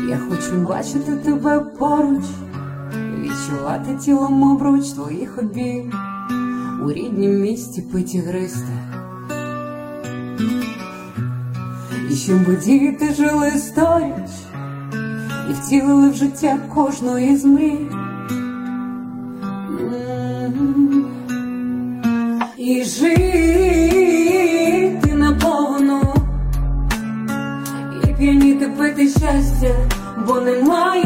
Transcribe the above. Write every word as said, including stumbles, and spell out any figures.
Я хочу бачити тебе поруч, відчувати тілом обруч твоїх обійм, у ріднім місті пить і гристи, і щоб діти жили сторіч і втілили в життя кожну із мрій. І жити наповну, і п'яніти пити щастя, бо немає